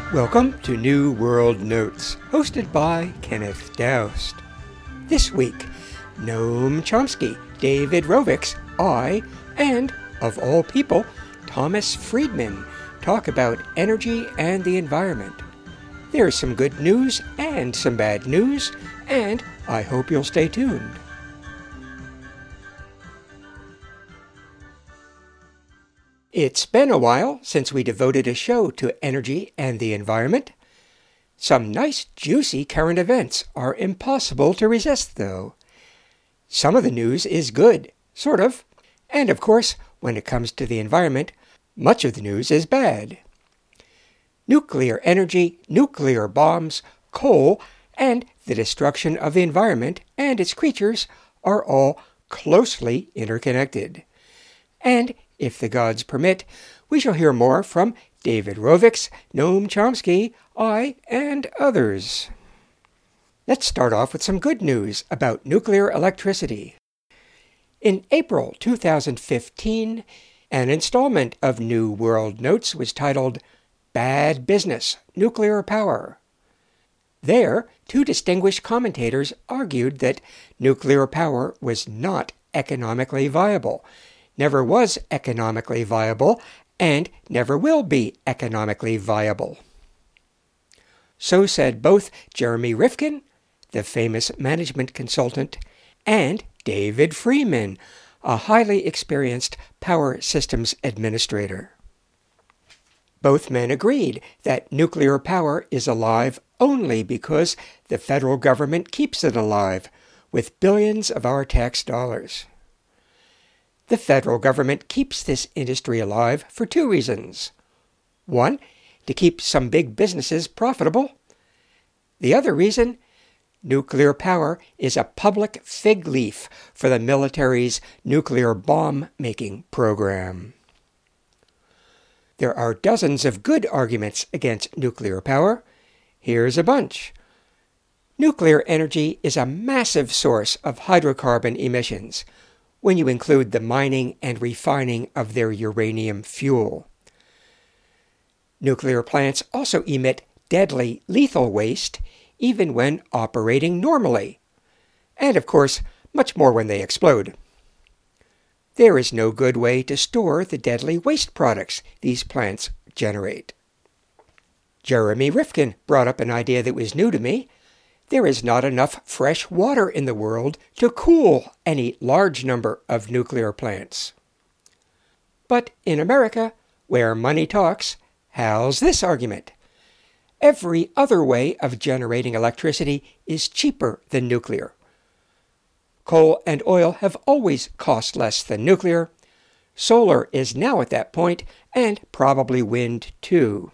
Welcome to New World Notes, hosted by Kenneth Doust. This week, Noam Chomsky, David Rovics, and, of all people, Thomas Friedman talk about energy and the environment. There's some good news and some bad news, and I hope you'll stay tuned. It's been a while since we devoted a show to energy and the environment. Some nice, juicy current events are impossible to resist, though. Some of the news is good, sort of. And of course, when it comes to the environment, much of the news is bad. Nuclear energy, nuclear bombs, coal, and the destruction of the environment and its creatures are all closely interconnected. And if the gods permit, we shall hear more from David Rovics, Noam Chomsky, and others. Let's start off with some good news about nuclear electricity. In April 2015, an installment of New World Notes was titled Bad Business, Nuclear Power. There, two distinguished commentators argued that nuclear power was not economically viable, never was economically viable, and never will be economically viable. So said both Jeremy Rifkin, the famous management consultant, and David Friedman, a highly experienced power systems administrator. Both men agreed that nuclear power is alive only because the federal government keeps it alive with billions of our tax dollars. The federal government keeps this industry alive for two reasons. One, to keep some big businesses profitable. The other reason, nuclear power is a public fig leaf for the military's nuclear bomb-making program. There are dozens of good arguments against nuclear power. Here's a bunch. Nuclear energy is a massive source of hydrocarbon emissions, when you include the mining and refining of their uranium fuel. Nuclear plants also emit deadly, lethal waste, even when operating normally, and of course, much more when they explode. There is no good way to store the deadly waste products these plants generate. Jeremy Rifkin brought up an idea that was new to me. There is not enough fresh water in the world to cool any large number of nuclear plants. But in America, where money talks, how's this argument? Every other way of generating electricity is cheaper than nuclear. Coal and oil have always cost less than nuclear. Solar is now at that point, and probably wind too.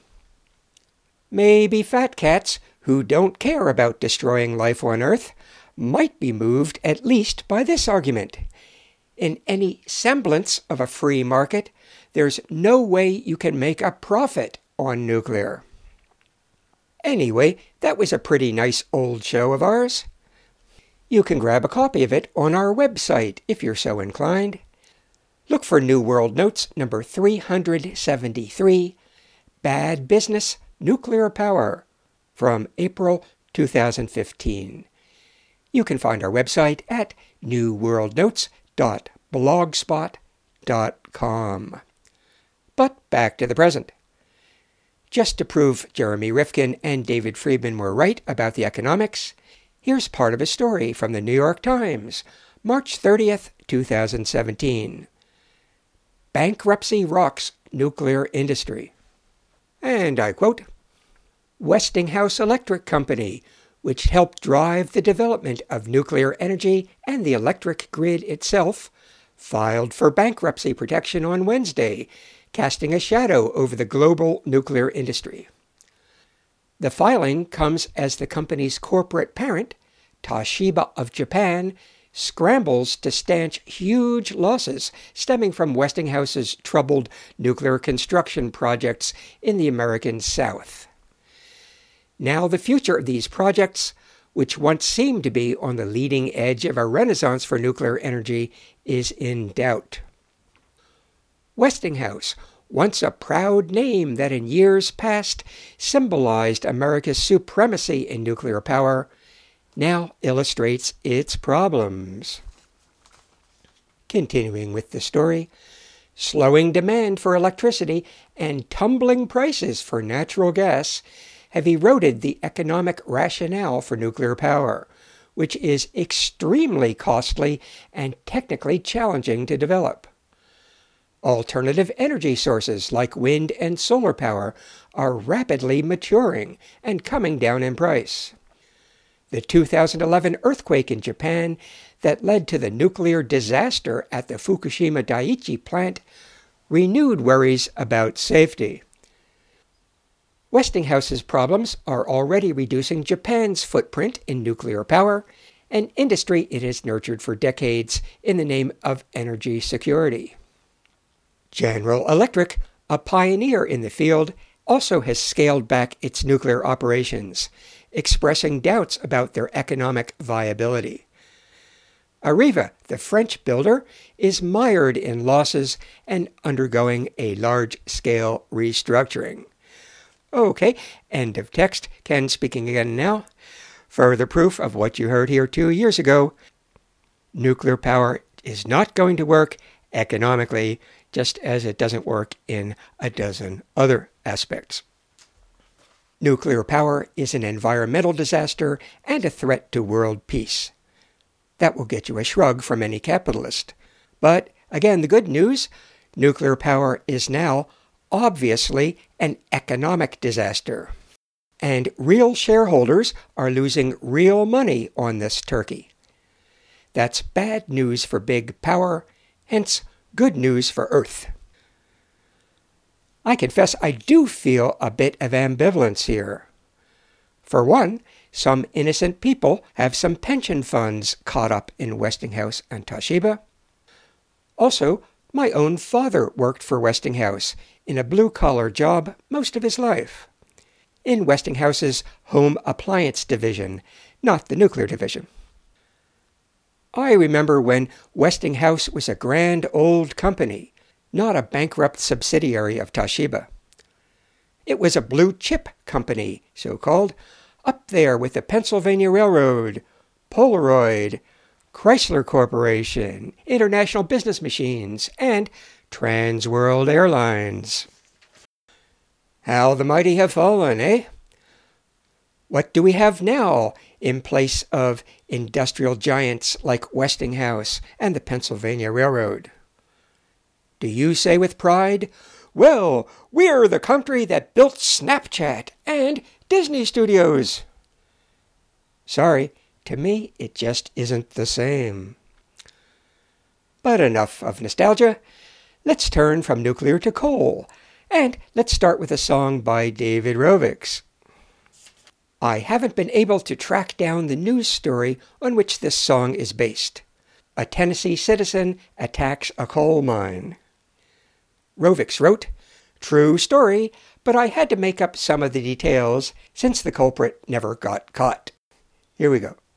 Maybe fat cats who don't care about destroying life on Earth might be moved at least by this argument. In any semblance of a free market, there's no way you can make a profit on nuclear. Anyway, that was a pretty nice old show of ours. You can grab a copy of it on our website if you're so inclined. Look for New World Notes number 373, Bad Business, Nuclear Power, from April 2015. You can find our website at newworldnotes.blogspot.com. But back to the present. Just to prove Jeremy Rifkin and David Friedman were right about the economics, here's part of a story from the New York Times, March 30th, 2017. Bankruptcy rocks nuclear industry. And I quote, Westinghouse Electric Company, which helped drive the development of nuclear energy and the electric grid itself, filed for bankruptcy protection on Wednesday, casting a shadow over the global nuclear industry. The filing comes as the company's corporate parent, Toshiba of Japan, scrambles to stanch huge losses stemming from Westinghouse's troubled nuclear construction projects in the American South. Now the future of these projects, which once seemed to be on the leading edge of a renaissance for nuclear energy, is in doubt. Westinghouse, once a proud name that in years past symbolized America's supremacy in nuclear power, now illustrates its problems. Continuing with the story, slowing demand for electricity and tumbling prices for natural gas have eroded the economic rationale for nuclear power, which is extremely costly and technically challenging to develop. Alternative energy sources like wind and solar power are rapidly maturing and coming down in price. The 2011 earthquake in Japan that led to the nuclear disaster at the Fukushima Daiichi plant renewed worries about safety. Westinghouse's problems are already reducing Japan's footprint in nuclear power, an industry it has nurtured for decades in the name of energy security. General Electric, a pioneer in the field, also has scaled back its nuclear operations, expressing doubts about their economic viability. Areva, the French builder, is mired in losses and undergoing a large-scale restructuring. Okay, end of text. Ken speaking again now. Further proof of what you heard here 2 years ago. Nuclear power is not going to work economically, just as it doesn't work in a dozen other aspects. Nuclear power is an environmental disaster and a threat to world peace. That will get you a shrug from any capitalist. But, again, the good news, nuclear power is now obviously an economic disaster. And real shareholders are losing real money on this turkey. That's bad news for big power, hence good news for Earth. I confess I do feel a bit of ambivalence here. For one, some innocent people have some pension funds caught up in Westinghouse and Toshiba. Also, my own father worked for Westinghouse in a blue-collar job most of his life. In Westinghouse's home appliance division, not the nuclear division. I remember when Westinghouse was a grand old company, not a bankrupt subsidiary of Toshiba. It was a blue-chip company, so-called, up there with the Pennsylvania Railroad, Polaroid, Chrysler Corporation, International Business Machines, and Trans World Airlines. How the mighty have fallen, eh? What do we have now in place of industrial giants like Westinghouse and the Pennsylvania Railroad? Do you say with pride, well, we're the country that built Snapchat and Disney Studios? Sorry, to me it just isn't the same. But enough of nostalgia. Let's turn from nuclear to coal. And let's start with a song by David Rovics. I haven't been able to track down the news story on which this song is based. A Tennessee citizen attacks a coal mine. Rovics wrote, "True story, but I had to make up some of the details since the culprit never got caught." Here we go.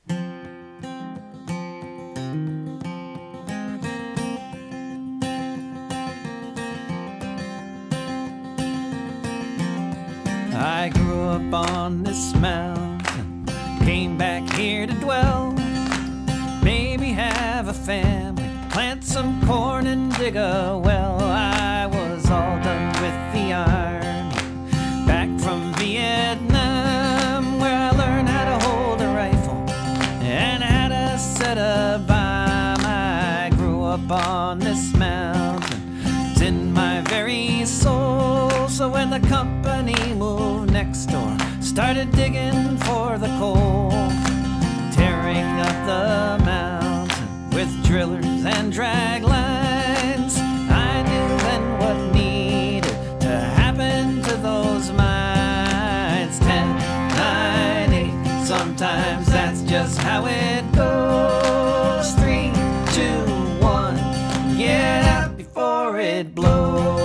I grew up on this mountain, came back here to dwell, maybe have a family, plant some corn and dig a well. I was all done with the army, back from Vietnam, where I learned how to hold a rifle and how to set a bomb. I grew up on this mountain, it's in my very soul. So when the company moved next door, started digging for the coal, tearing up the mountain with drillers and drag lines, I knew then what needed to happen to those mines. 10, 9, 8, sometimes that's just how it goes. 3, 2, 1, get out before it blows.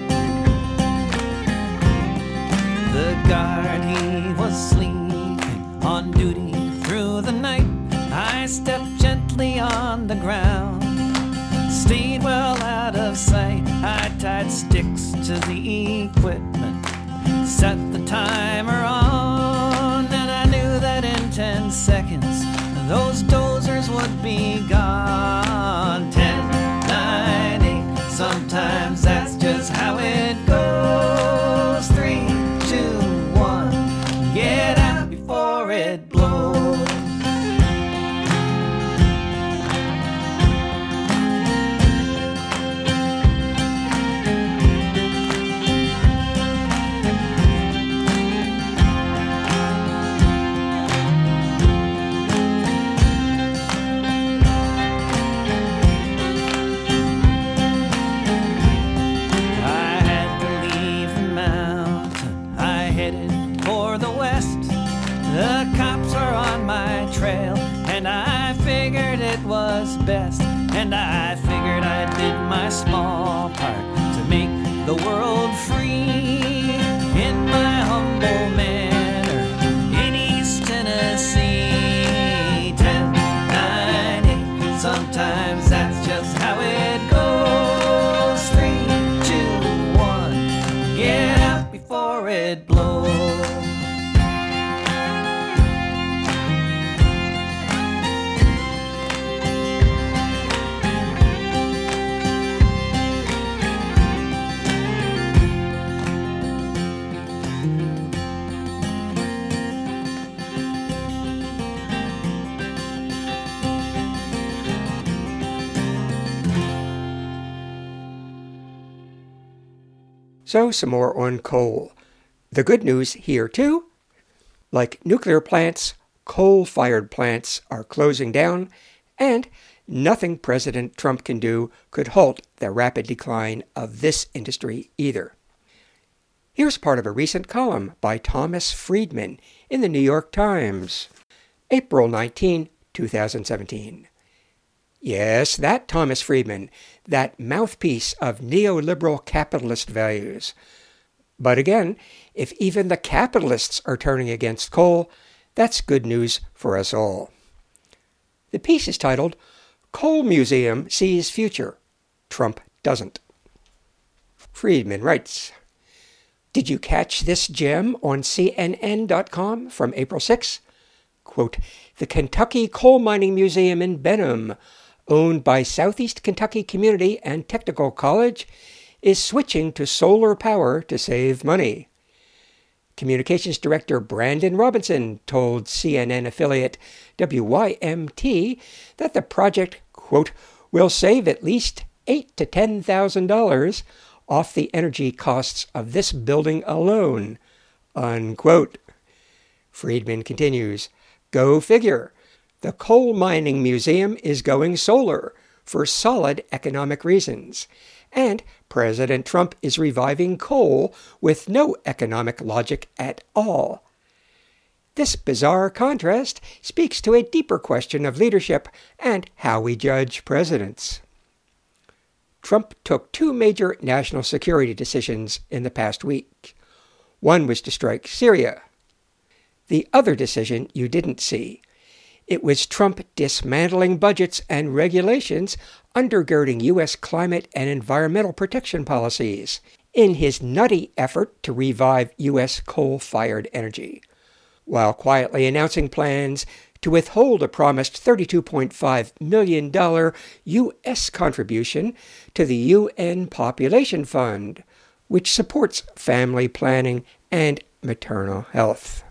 Guard, he was sleeping On duty through the night, I stepped gently on the ground. Stayed well out of sight. I tied sticks to the equipment, set the timer on, and I knew that in 10 seconds those dozers would be gone. 10, 9, 8, sometimes that's just how it goes. 3, 2, 1, get out before it blows. The cops are on my trail, and I figured it was best, and I figured I did my small part to make the world free in my humble manner in East Tennessee. 10, 9, 8, sometimes that's just how it goes. 3, 2, 1, get out before it blows. So some more on coal. The good news here too, like nuclear plants, coal-fired plants are closing down, and nothing President Trump can do could halt the rapid decline of this industry either. Here's part of a recent column by Thomas Friedman in the New York Times, April 19, 2017. Yes, that Thomas Friedman, that mouthpiece of neoliberal capitalist values. But again, if even the capitalists are turning against coal, that's good news for us all. The piece is titled, Coal Museum Sees Future. Trump Doesn't. Friedman writes, did you catch this gem on CNN.com from April 6? Quote, the Kentucky Coal Mining Museum in Benham, owned by Southeast Kentucky Community and Technical College, is switching to solar power to save money. Communications Director Brandon Robinson told CNN affiliate WYMT that the project, quote, will save at least $8,000 to $10,000 off the energy costs of this building alone, unquote. Friedman continues, go figure. The Coal Mining Museum is going solar for solid economic reasons, and President Trump is reviving coal with no economic logic at all. This bizarre contrast speaks to a deeper question of leadership and how we judge presidents. Trump took 2 major national security decisions in the past week. One was to strike Syria. The other decision you didn't see. It was Trump dismantling budgets and regulations undergirding U.S. climate and environmental protection policies in his nutty effort to revive U.S. coal-fired energy, while quietly announcing plans to withhold a promised $32.5 million U.S. contribution to the UN Population Fund, which supports family planning and maternal health.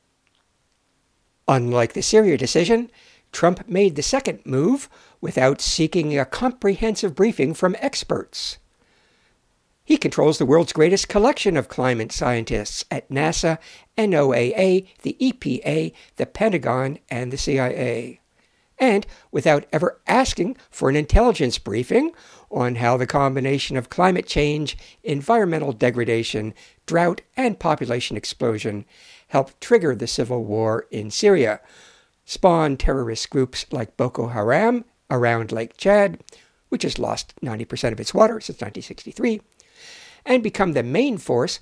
Unlike the Syria decision, Trump made the second move without seeking a comprehensive briefing from experts. He controls the world's greatest collection of climate scientists at NASA, NOAA, the EPA, the Pentagon, and the CIA. And without ever asking for an intelligence briefing on how the combination of climate change, environmental degradation, drought, and population explosion helped trigger the civil war in Syria, spawn terrorist groups like Boko Haram around Lake Chad, which has lost 90% of its water since 1963, and become the main force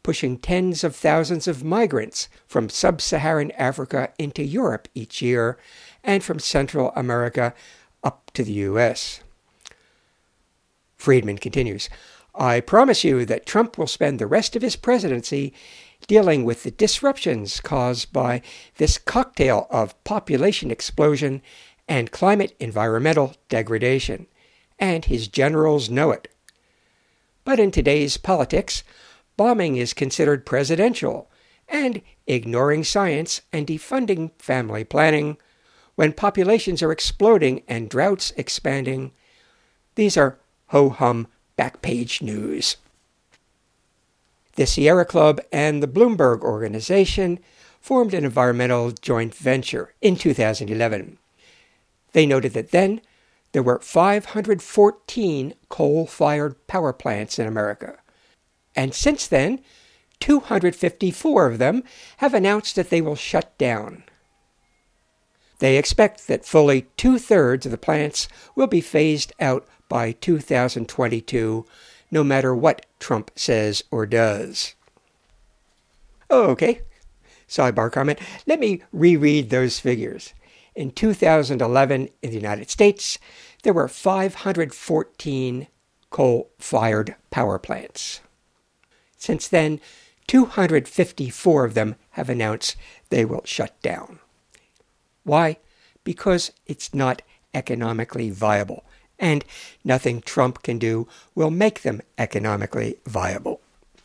pushing tens of thousands of migrants from sub-Saharan Africa into Europe each year and from Central America up to the U.S. Friedman continues, I promise you that Trump will spend the rest of his presidency dealing with the disruptions caused by this cocktail of population explosion and climate environmental degradation, and his generals know it. But in today's politics, bombing is considered presidential, and ignoring science and defunding family planning, when populations are exploding and droughts expanding, these are ho-hum back-page news. The Sierra Club and the Bloomberg Organization formed an environmental joint venture in 2011. They noted that then there were 514 coal-fired power plants in America. And since then, 254 of them have announced that they will shut down. They expect that fully 2/3 of the plants will be phased out by 2022, no matter what Trump says or does. Okay, sidebar comment. Let me reread those figures. In 2011, in the United States, there were 514 coal-fired power plants. Since then, 254 of them have announced they will shut down. Why? Because it's not economically viable, and nothing Trump can do will make them economically viable.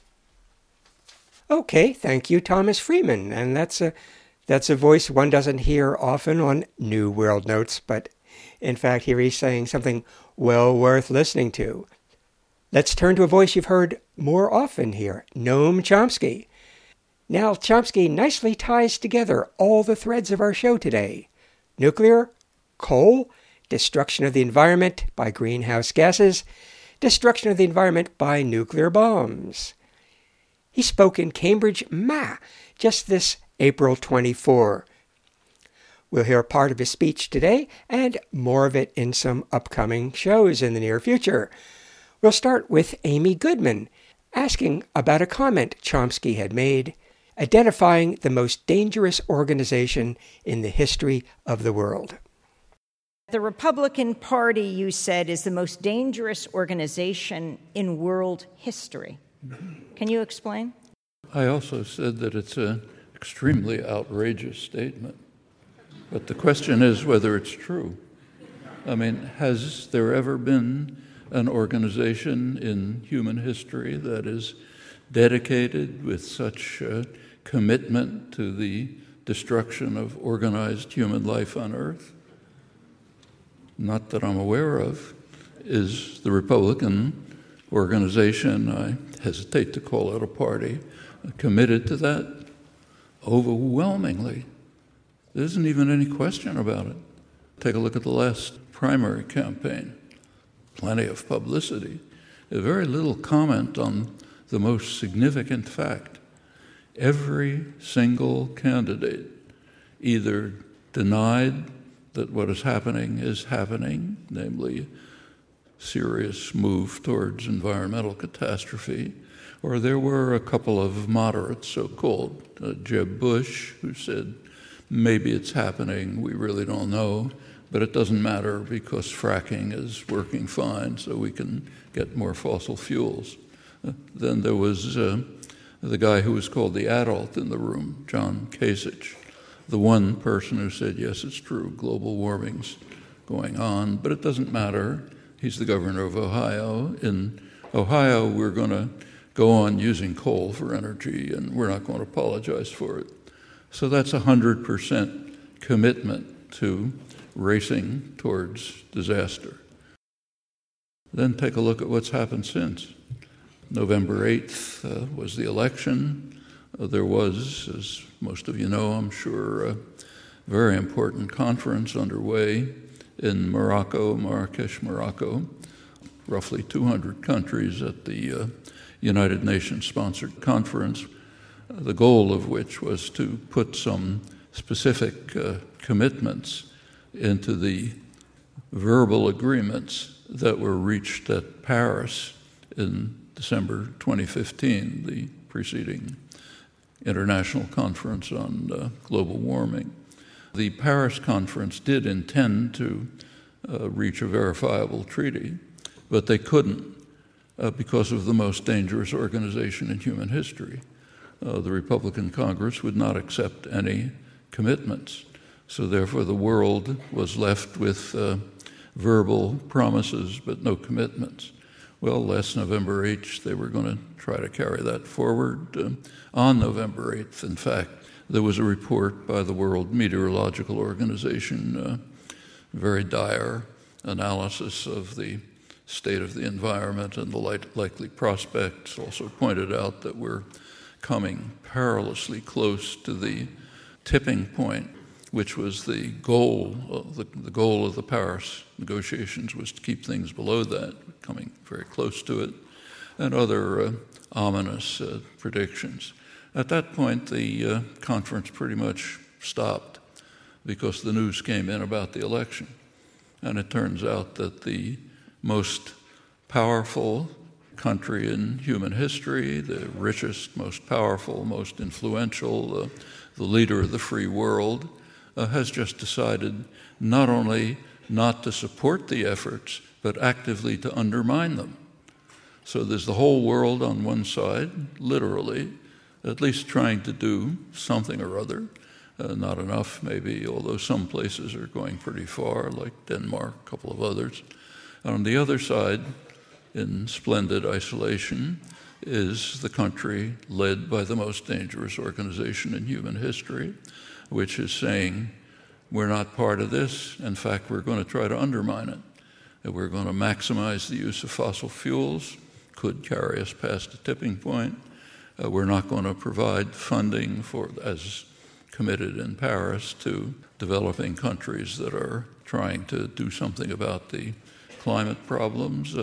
Okay, thank you, Thomas Friedman, and that's a voice one doesn't hear often on New World Notes, but in fact here he's saying something well worth listening to. Let's turn to a voice you've heard more often here, Noam Chomsky. Now, Chomsky nicely ties together all the threads of our show today. Nuclear, coal, destruction of the environment by greenhouse gases, destruction of the environment by nuclear bombs. He spoke in Cambridge, Ma, just this April 24. We'll hear part of his speech today and more of it in some upcoming shows in the near future. We'll start with Amy Goodman, asking about a comment Chomsky had made, identifying the most dangerous organization in the history of the world. The Republican Party, you said, is the most dangerous organization in world history. Can you explain? I also said that it's an extremely outrageous statement. But the question is whether it's true. I mean, has there ever been an organization in human history that is dedicated with such commitment to the destruction of organized human life on Earth? Not that I'm aware of. Is the Republican organization, I hesitate to call it a party, committed to that? Overwhelmingly. There isn't even any question about it. Take a look at the last primary campaign. Plenty of publicity. Very little comment on the most significant fact. Every single candidate either denied that what is happening, namely serious move towards environmental catastrophe, or there were a couple of moderates, so-called, Jeb Bush, who said, maybe it's happening, we really don't know, but it doesn't matter because fracking is working fine, so we can get more fossil fuels. Then there was the guy who was called the adult in the room, John Kasich, the one person who said, yes, it's true, global warming's going on, but it doesn't matter. He's the governor of Ohio. In Ohio, we're going to go on using coal for energy, and we're not going to apologize for it. So that's 100% commitment to racing towards disaster. Then take a look at what's happened since. November 8th was the election. There was, as most of you know, I'm sure, a very important conference underway in Morocco, Marrakesh, Morocco, roughly 200 countries at the United Nations-sponsored conference, the goal of which was to put some specific commitments into the verbal agreements that were reached at Paris in December 2015, the preceding International Conference on Global Warming. The Paris Conference did intend to reach a verifiable treaty, but they couldn't because of the most dangerous organization in human history. The Republican Congress would not accept any commitments. So therefore the world was left with verbal promises but no commitments. Well, last November 8th, they were going to try to carry that forward. On November 8th, in fact, there was a report by the World Meteorological Organization, very dire analysis of the state of the environment and the likely prospects, also pointed out that we're coming perilously close to the tipping point, which was the goal. The goal of the Paris negotiations was to keep things below that, coming very close to it, and other ominous predictions. At that point, the conference pretty much stopped because the news came in about the election. And it turns out that the most powerful country in human history, the richest, most powerful, most influential, the leader of the free world, has just decided not only not to support the efforts, but actively to undermine them. So there's the whole world on one side, literally, at least trying to do something or other. Not enough, maybe, although some places are going pretty far, like Denmark, a couple of others. And on the other side, in splendid isolation, is the country led by the most dangerous organization in human history, which is saying, we're not part of this. In fact, we're going to try to undermine it. And we're going to maximize the use of fossil fuels, could carry us past a tipping point. We're not going to provide funding for, as committed in Paris, to developing countries that are trying to do something about the climate problems.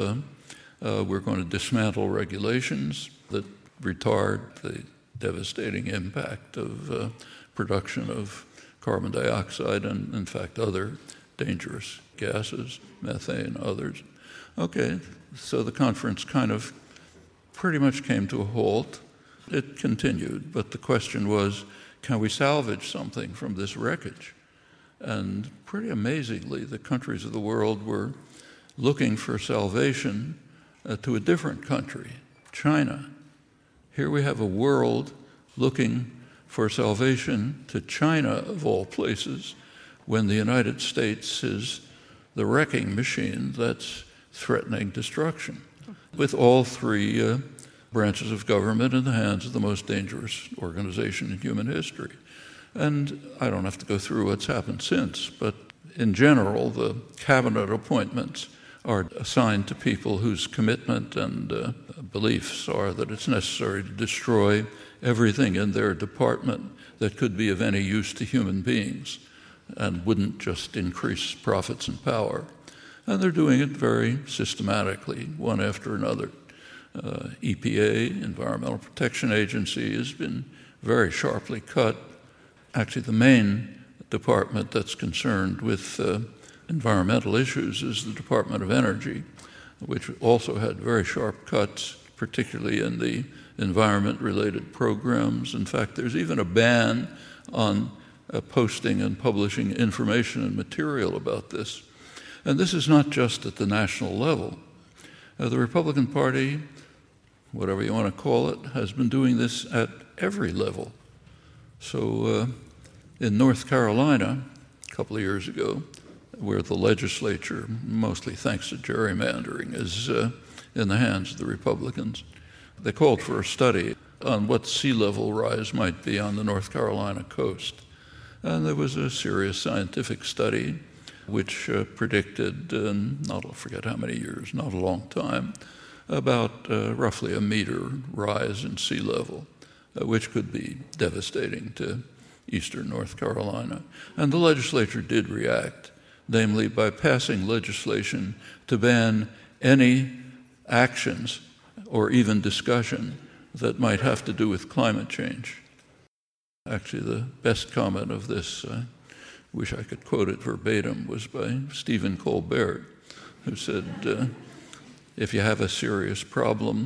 We're going to dismantle regulations that retard the devastating impact of production of carbon dioxide and, in fact, other dangerous gases, methane, others. Okay, so the conference kind of pretty much came to a halt. It continued, but the question was, can we salvage something from this wreckage? And pretty amazingly, the countries of the world were looking for salvation to a different country, China. Here we have a world looking for salvation to China, of all places, when the United States is the wrecking machine that's threatening destruction, with all three branches of government in the hands of the most dangerous organization in human history. And I don't have to go through what's happened since, but in general, the cabinet appointments are assigned to people whose commitment and beliefs are that it's necessary to destroy everything in their department that could be of any use to human beings and wouldn't just increase profits and power. And they're doing it very systematically, one after another. EPA, Environmental Protection Agency, has been very sharply cut. Actually, the main department that's concerned with environmental issues is the Department of Energy, which also had very sharp cuts, particularly in the environment-related programs. In fact, there's even a ban on posting and publishing information and material about this. And this is not just at the national level. The Republican Party, whatever you want to call it, has been doing this at every level. So in North Carolina, a couple of years ago, where the legislature, mostly thanks to gerrymandering, is in the hands of the Republicans, they called for a study on what sea level rise might be on the North Carolina coast. And there was a serious scientific study which predicted, I'll forget how many years, not a long time, about roughly a meter rise in sea level, which could be devastating to eastern North Carolina. And the legislature did react, namely by passing legislation to ban any actions or even discussion that might have to do with climate change. Actually, the best comment of this, I wish I could quote it verbatim, was by Stephen Colbert, who said, if you have a serious problem,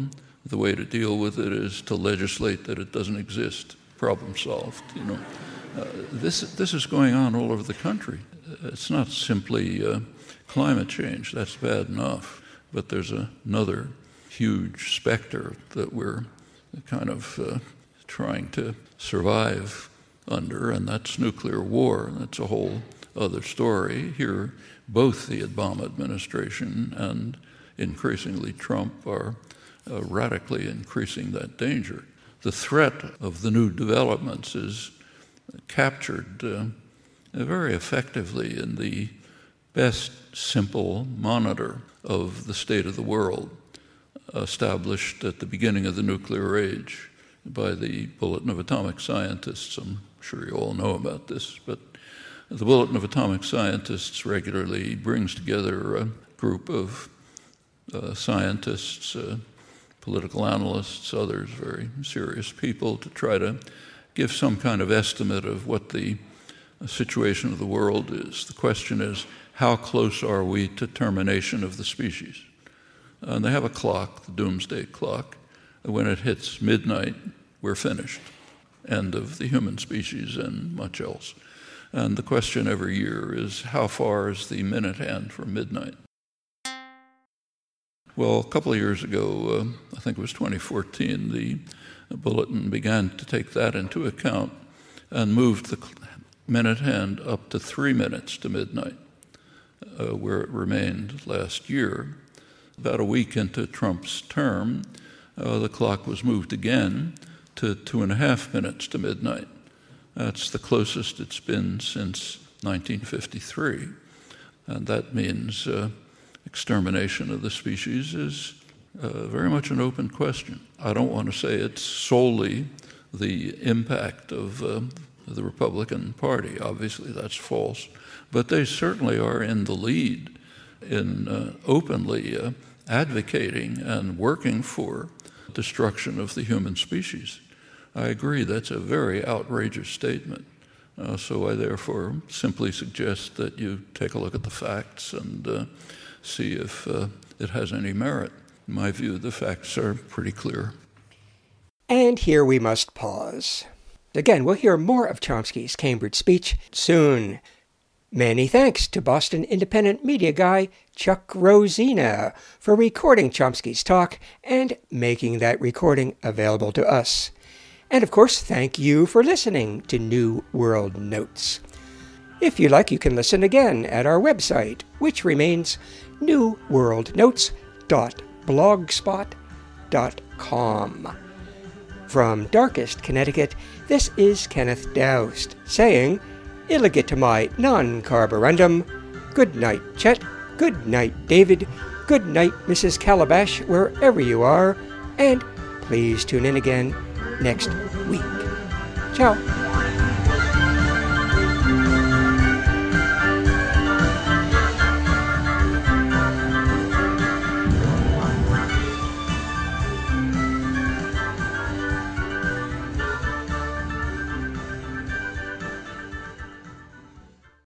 the way to deal with it is to legislate that it doesn't exist. Problem solved, This is going on all over the country. It's not simply climate change. That's bad enough. But there's another huge specter that we're kind of trying to survive under, and that's nuclear war. That's a whole other story. Here, both the Obama administration and increasingly Trump are radically increasing that danger. The threat of the new developments is captured very effectively in the best simple monitor of the state of the world established at the beginning of the nuclear age by the Bulletin of Atomic Scientists. I'm sure you all know about this, but the Bulletin of Atomic Scientists regularly brings together a group of scientists, political analysts, others, very serious people, to try to give some kind of estimate of what the situation of the world is. The question is, how close are we to termination of the species? And they have a clock, the doomsday clock. When it hits midnight, we're finished. End of the human species and much else. And the question every year is, how far is the minute hand from midnight? Well, a couple of years ago, I think it was 2014, the Bulletin began to take that into account and moved the minute hand up to 3 minutes to midnight, where it remained last year. About a week into Trump's term, the clock was moved again to 2.5 minutes to midnight. That's the closest it's been since 1953. And that means extermination of the species is very much an open question. I don't want to say it's solely the impact of the Republican Party. Obviously, that's false. But they certainly are in the lead in openly advocating and working for destruction of the human species. I agree, that's a very outrageous statement. So I therefore simply suggest that you take a look at the facts and see if it has any merit. In my view, the facts are pretty clear. And here we must pause. Again, we'll hear more of Chomsky's Cambridge speech soon. Many thanks to Boston Independent media guy Chuck Rosina for recording Chomsky's talk and making that recording available to us. And of course, thank you for listening to New World Notes. If you like, you can listen again at our website, which remains newworldnotes.blogspot.com. From darkest Connecticut, this is Kenneth Doust saying, Illegitimi non carborundum. Good night, Chet. Good night, David. Good night, Mrs. Calabash, wherever you are. And please tune in again next week. Ciao.